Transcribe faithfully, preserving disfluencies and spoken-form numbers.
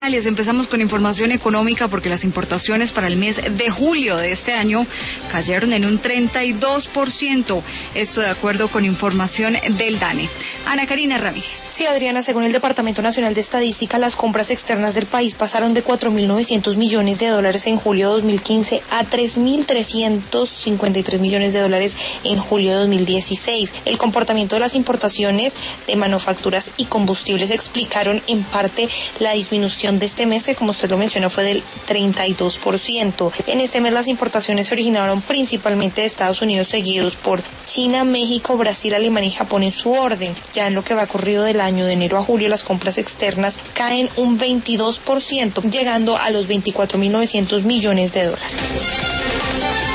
internacionales. Empezamos con información económica porque las importaciones para el mes de julio de este año cayeron en un treinta y dos por ciento. Esto de acuerdo con información del DANE. Ana Karina Ramírez. Sí, Adriana, según el Departamento Nacional de Estadística, las compras externas del país pasaron de cuatro mil novecientos millones de dólares en julio de dos mil quince a tres mil trescientos cincuenta y tres millones de dólares en julio de dos mil dieciséis. El comportamiento de las importaciones de manufacturas y combustibles explicaron en parte la disminución de este mes, que como usted lo mencionó fue del treinta y dos por ciento. En este mes las importaciones se originaron principalmente de Estados Unidos, seguidos por China, México, Brasil, Alemania y Japón en su orden. Ya en lo que va corrido del año de enero a julio, las compras externas caen un veintidós por ciento, llegando a los veinticuatro mil novecientos millones de dólares.